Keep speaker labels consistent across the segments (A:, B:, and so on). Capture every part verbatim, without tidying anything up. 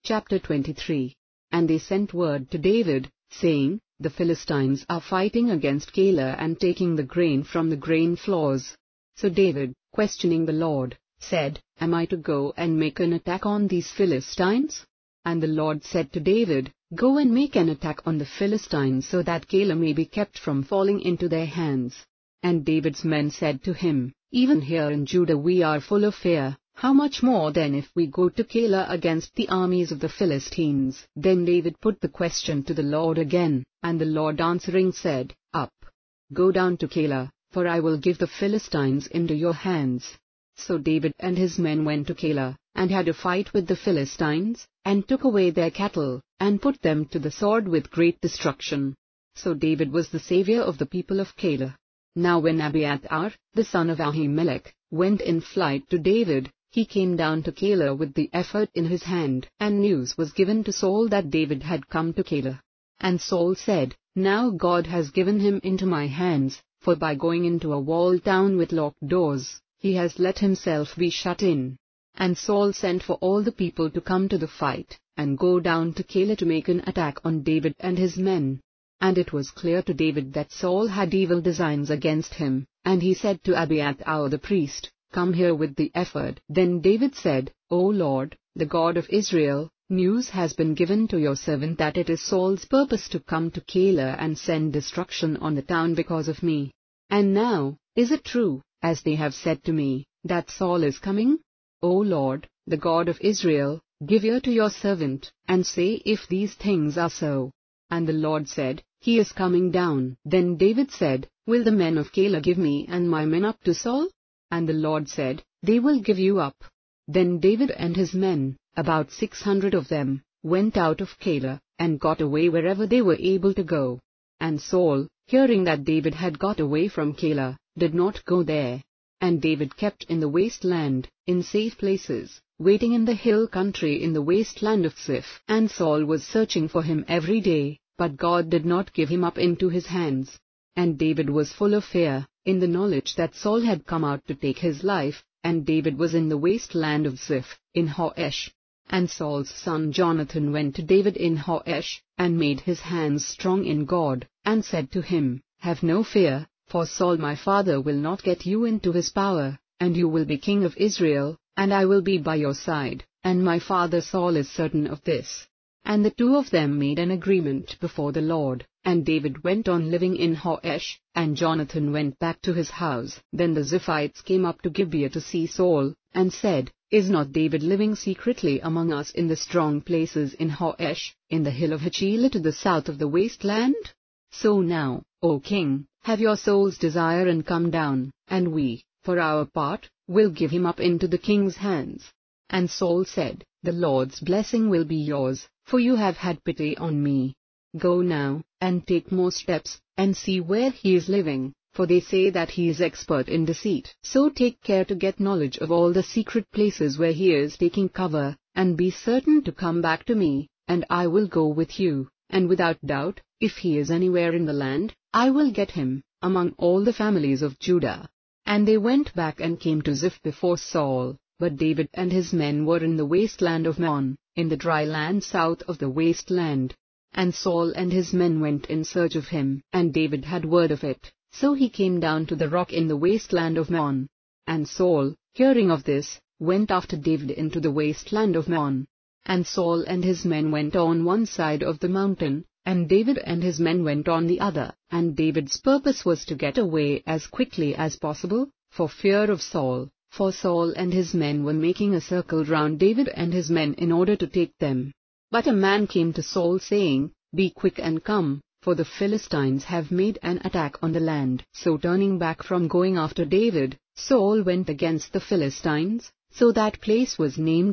A: chapter twenty-three. And they sent word to David, saying, The Philistines are fighting against Keilah and taking the grain from the grain floors. So David, questioning the Lord, said, Am I to go and make an attack on these Philistines? And the Lord said to David, Go and make an attack on the Philistines so that Keilah may be kept from falling into their hands. And David's men said to him, Even here in Judah we are full of fear. How much more then if we go to Keilah against the armies of the Philistines? Then David put the question to the Lord again, and the Lord answering said, Up, go down to Keilah, for I will give the Philistines into your hands. So David and his men went to Keilah, and had a fight with the Philistines, and took away their cattle, and put them to the sword with great destruction. So David was the savior of the people of Keilah. Now when Abiathar, the son of Ahimelech, went in flight to David, he came down to Keilah with the ephod in his hand, and news was given to Saul that David had come to Keilah. And Saul said, Now God has given him into my hands, for by going into a walled town with locked doors, he has let himself be shut in. And Saul sent for all the people to come to the fight, and go down to Keilah to make an attack on David and his men. And it was clear to David that Saul had evil designs against him, and he said to Abiathar the priest, Come here with the ephod. Then David said, O Lord, the God of Israel, news has been given to your servant that it is Saul's purpose to come to Keilah and send destruction on the town because of me. And now, is it true, as they have said to me, that Saul is coming? O Lord, the God of Israel, give ear to your servant, and say if these things are so. And the Lord said, He is coming down. Then David said, Will the men of Keilah give me and my men up to Saul? And the Lord said, They will give you up. Then David and his men, about six hundred of them, went out of Keilah, and got away wherever they were able to go. And Saul, hearing that David had got away from Keilah, did not go there. And David kept in the wasteland, in safe places, waiting in the hill country in the wasteland of Ziph. And Saul was searching for him every day, but God did not give him up into his hands. And David was full of fear, in the knowledge that Saul had come out to take his life, and David was in the wasteland of Ziph, in Horesh. And Saul's son Jonathan went to David in Horesh, and made his hands strong in God, and said to him, Have no fear, for Saul my father will not get you into his power, and you will be king of Israel, and I will be by your side, and my father Saul is certain of this. And the two of them made an agreement before the Lord, and David went on living in Horesh, and Jonathan went back to his house. Then the Ziphites came up to Gibeah to see Saul, and said, Is not David living secretly among us in the strong places in Horesh, in the hill of Hachilah to the south of the wasteland? So now, O king, have your soul's desire and come down, and we, for our part, will give him up into the king's hands. And Saul said, The Lord's blessing will be yours, for you have had pity on me. Go now, and take more steps, and see where he is living, for they say that he is expert in deceit. So take care to get knowledge of all the secret places where he is taking cover, and be certain to come back to me, and I will go with you, and without doubt, if he is anywhere in the land, I will get him, among all the families of Judah. And they went back and came to Ziph before Saul. But David and his men were in the wasteland of Maon, in the dry land south of the wasteland. And Saul and his men went in search of him, and David had word of it. So he came down to the rock in the wasteland of Maon. And Saul, hearing of this, went after David into the wasteland of Maon. And Saul and his men went on one side of the mountain, and David and his men went on the other. And David's purpose was to get away as quickly as possible, for fear of Saul. For Saul and his men were making a circle round David and his men in order to take them. But a man came to Saul saying, Be quick and come, for the Philistines have made an attack on the land. So turning back from going after David, Saul went against the Philistines, so that place was named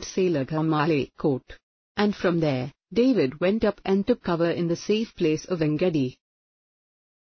A: Selah-Hamalekot. And from there, David went up and took cover in the safe place of En-Gedi.